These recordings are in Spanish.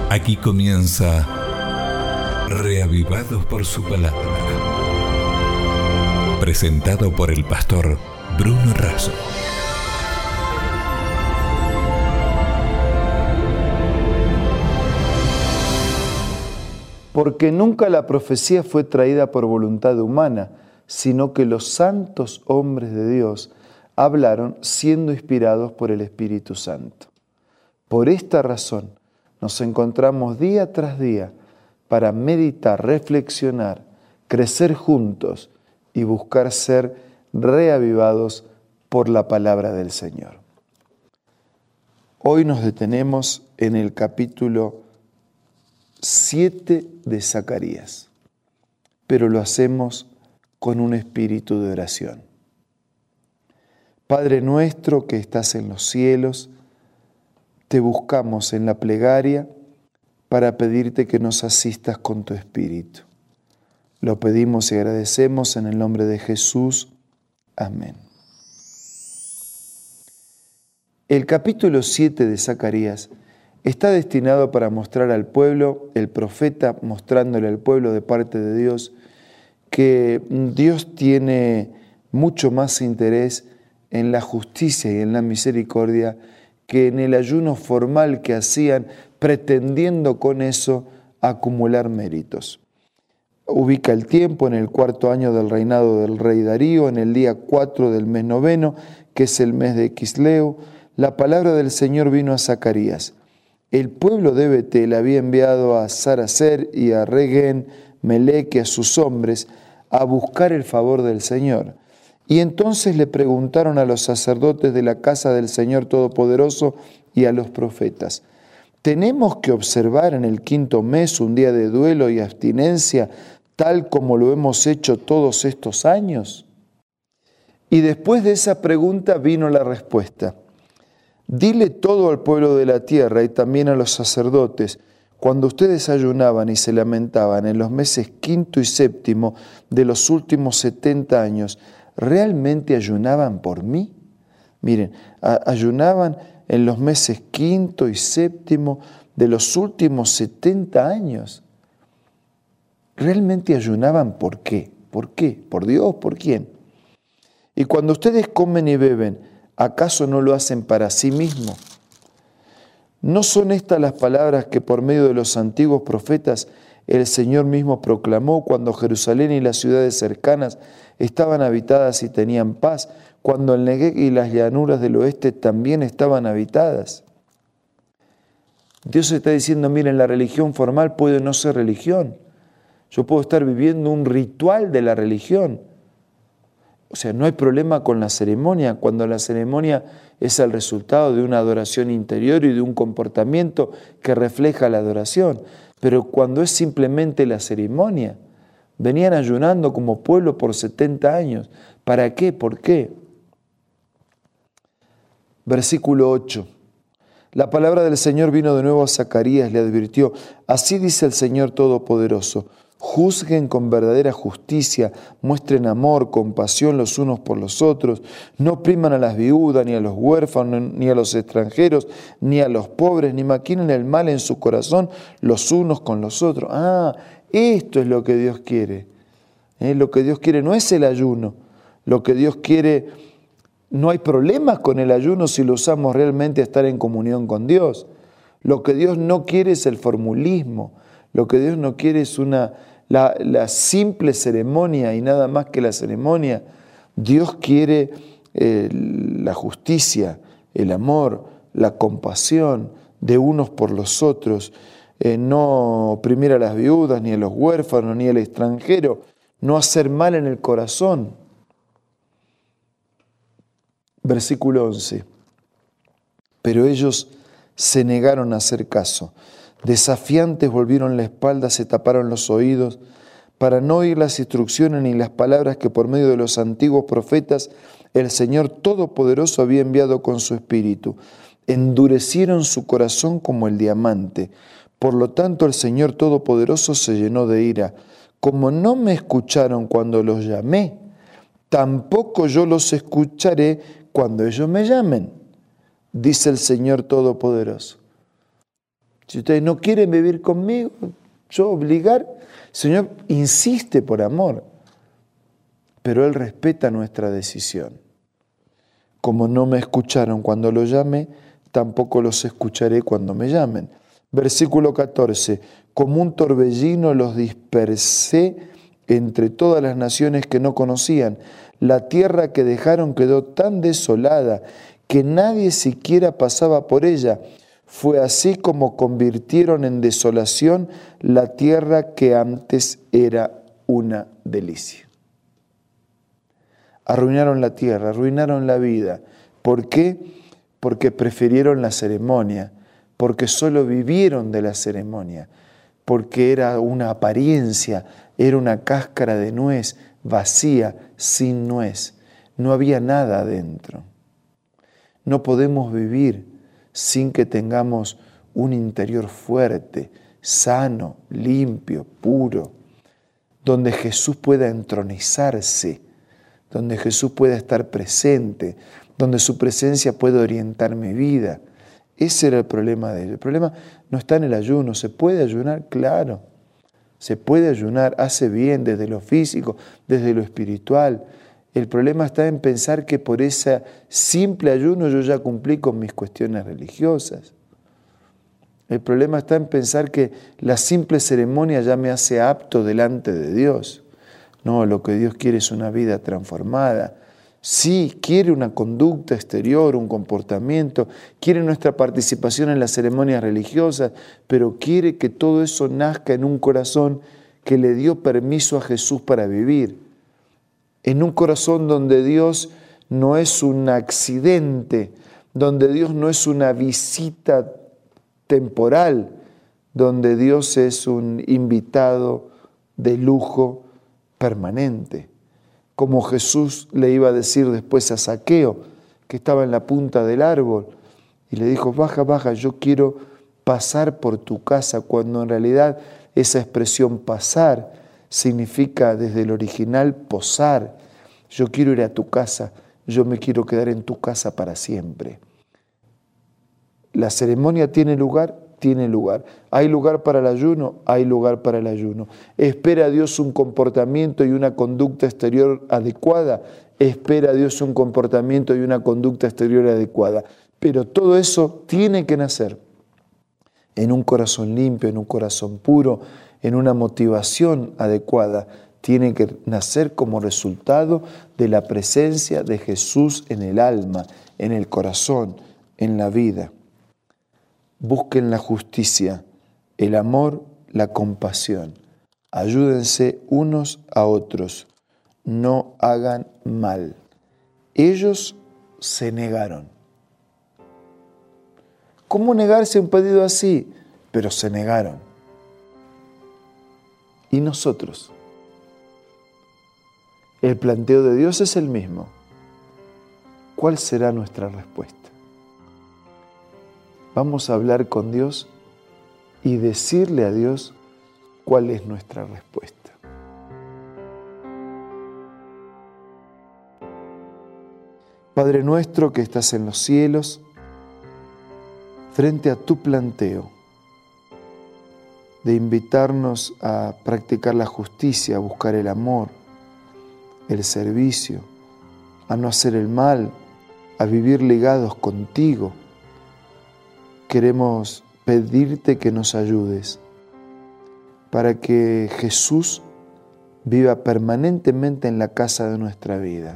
Aquí comienza Reavivados por su palabra. Presentado por el pastor Bruno Razo. Porque nunca la profecía fue traída por voluntad humana, sino que los santos hombres de Dios hablaron siendo inspirados por el Espíritu Santo. Por esta razón nos encontramos día tras día para meditar, reflexionar, crecer juntos y buscar ser reavivados por la palabra del Señor. Hoy nos detenemos en el capítulo 7 de Zacarías, pero lo hacemos con un espíritu de oración. Padre nuestro que estás en los cielos, te buscamos en la plegaria para pedirte que nos asistas con tu Espíritu. Lo pedimos y agradecemos en el nombre de Jesús. Amén. El capítulo 7 de Zacarías está destinado para mostrar al pueblo, el profeta mostrándole al pueblo de parte de Dios, que Dios tiene mucho más interés en la justicia y en la misericordia que en el ayuno formal que hacían, pretendiendo con eso acumular méritos. Ubica el tiempo en el 4º año del reinado del rey Darío, en el día 4 del mes noveno, que es el mes de Quisleu. La palabra del Señor vino a Zacarías. El pueblo de Betel había enviado a Saracer y a Regén, Meleque, a sus hombres, a buscar el favor del Señor. Y entonces le preguntaron a los sacerdotes de la casa del Señor Todopoderoso y a los profetas: ¿tenemos que observar en el 5º mes un día de duelo y abstinencia, tal como lo hemos hecho todos estos años? Y después de esa pregunta vino la respuesta: dile todo al pueblo de la tierra y también a los sacerdotes, cuando ustedes ayunaban y se lamentaban en los meses 5º y 7º de los últimos 70 años, ¿realmente ayunaban por mí? Miren, ayunaban en los meses 5º y 7º de los últimos 70 años. ¿Realmente ayunaban por qué? ¿Por qué? ¿Por Dios? ¿Por quién? Y cuando ustedes comen y beben, ¿acaso no lo hacen para sí mismos? ¿No son estas las palabras que por medio de los antiguos profetas el Señor mismo proclamó cuando Jerusalén y las ciudades cercanas estaban habitadas y tenían paz, cuando el Neguev y las llanuras del oeste también estaban habitadas? Dios está diciendo: miren, la religión formal puede no ser religión. Yo puedo estar viviendo un ritual de la religión. O sea, no hay problema con la ceremonia, cuando la ceremonia es el resultado de una adoración interior y de un comportamiento que refleja la adoración. Pero cuando es simplemente la ceremonia, venían ayunando como pueblo por 70 años. ¿Para qué? ¿Por qué? Versículo 8. La palabra del Señor vino de nuevo a Zacarías, le advirtió: así dice el Señor Todopoderoso, juzguen con verdadera justicia, muestren amor, compasión los unos por los otros, no opriman a las viudas, ni a los huérfanos, ni a los extranjeros, ni a los pobres, ni maquinen el mal en su corazón los unos con los otros. Esto es lo que Dios quiere. Lo que Dios quiere no es el ayuno. Lo que Dios quiere, no hay problemas con el ayuno si lo usamos realmente a estar en comunión con Dios. Lo que Dios no quiere es el formulismo. Lo que Dios no quiere es la simple ceremonia y nada más que la ceremonia. Dios quiere la justicia, el amor, la compasión de unos por los otros, no oprimir a las viudas, ni a los huérfanos, ni al extranjero, no hacer mal en el corazón. Versículo 11. Pero ellos se negaron a hacer caso. Desafiantes volvieron la espalda, se taparon los oídos para no oír las instrucciones ni las palabras que por medio de los antiguos profetas el Señor Todopoderoso había enviado con su Espíritu. Endurecieron su corazón como el diamante. Por lo tanto, el Señor Todopoderoso se llenó de ira. Como no me escucharon cuando los llamé, tampoco yo los escucharé cuando ellos me llamen, dice el Señor Todopoderoso. Si ustedes no quieren vivir conmigo, yo obligar. El Señor insiste por amor, pero Él respeta nuestra decisión. Como no me escucharon cuando lo llamé, tampoco los escucharé cuando me llamen. Versículo 14. Como un torbellino los dispersé entre todas las naciones que no conocían. La tierra que dejaron quedó tan desolada que nadie siquiera pasaba por ella. Fue así como convirtieron en desolación la tierra que antes era una delicia. Arruinaron la tierra, arruinaron la vida. ¿Por qué? Porque prefirieron la ceremonia, porque solo vivieron de la ceremonia, porque era una apariencia, era una cáscara de nuez vacía, sin nuez. No había nada adentro. No podemos vivir sin que tengamos un interior fuerte, sano, limpio, puro, donde Jesús pueda entronizarse, donde Jesús pueda estar presente, donde su presencia pueda orientar mi vida. Ese era el problema de ellos. El problema no está en el ayuno. ¿Se puede ayunar? Claro. Se puede ayunar, hace bien desde lo físico, desde lo espiritual. El problema está en pensar que por ese simple ayuno yo ya cumplí con mis cuestiones religiosas. El problema está en pensar que la simple ceremonia ya me hace apto delante de Dios. No, lo que Dios quiere es una vida transformada. Sí, quiere una conducta exterior, un comportamiento, quiere nuestra participación en las ceremonias religiosas, pero quiere que todo eso nazca en un corazón que le dio permiso a Jesús para vivir. En un corazón donde Dios no es un accidente, donde Dios no es una visita temporal, donde Dios es un invitado de lujo permanente. Como Jesús le iba a decir después a Zaqueo, que estaba en la punta del árbol, y le dijo, baja, baja, yo quiero pasar por tu casa, cuando en realidad esa expresión pasar significa desde el original posar. Yo quiero ir a tu casa, yo me quiero quedar en tu casa para siempre. La ceremonia tiene lugar. Hay lugar para el ayuno, hay lugar para el ayuno. ¿Espera a Dios un comportamiento y una conducta exterior adecuada? Espera a Dios un comportamiento y una conducta exterior adecuada. Pero todo eso tiene que nacer en un corazón limpio, en un corazón puro, en una motivación adecuada. Tiene que nacer como resultado de la presencia de Jesús en el alma, en el corazón, en la vida. Busquen la justicia, el amor, la compasión. Ayúdense unos a otros. No hagan mal. Ellos se negaron. ¿Cómo negarse un pedido así? Pero se negaron. ¿Y nosotros? El planteo de Dios es el mismo. ¿Cuál será nuestra respuesta? Vamos a hablar con Dios y decirle a Dios cuál es nuestra respuesta. Padre nuestro que estás en los cielos, frente a tu planteo de invitarnos a practicar la justicia, a buscar el amor, el servicio, a no hacer el mal, a vivir ligados contigo, queremos pedirte que nos ayudes para que Jesús viva permanentemente en la casa de nuestra vida.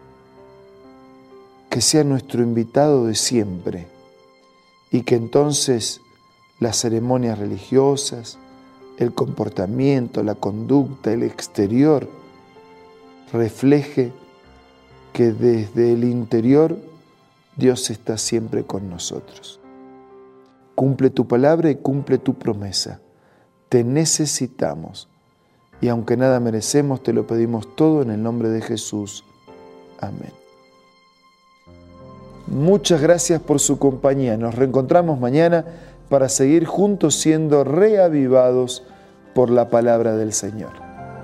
Que sea nuestro invitado de siempre y que entonces las ceremonias religiosas, el comportamiento, la conducta, el exterior refleje que desde el interior Dios está siempre con nosotros. Cumple tu palabra y cumple tu promesa. Te necesitamos. Y aunque nada merecemos, te lo pedimos todo en el nombre de Jesús. Amén. Muchas gracias por su compañía. Nos reencontramos mañana para seguir juntos siendo reavivados por la palabra del Señor.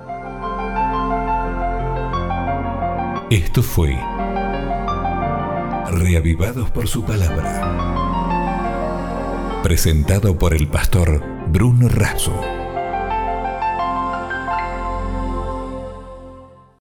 Esto fue Reavivados por su palabra. Presentado por el pastor Bruno Razo.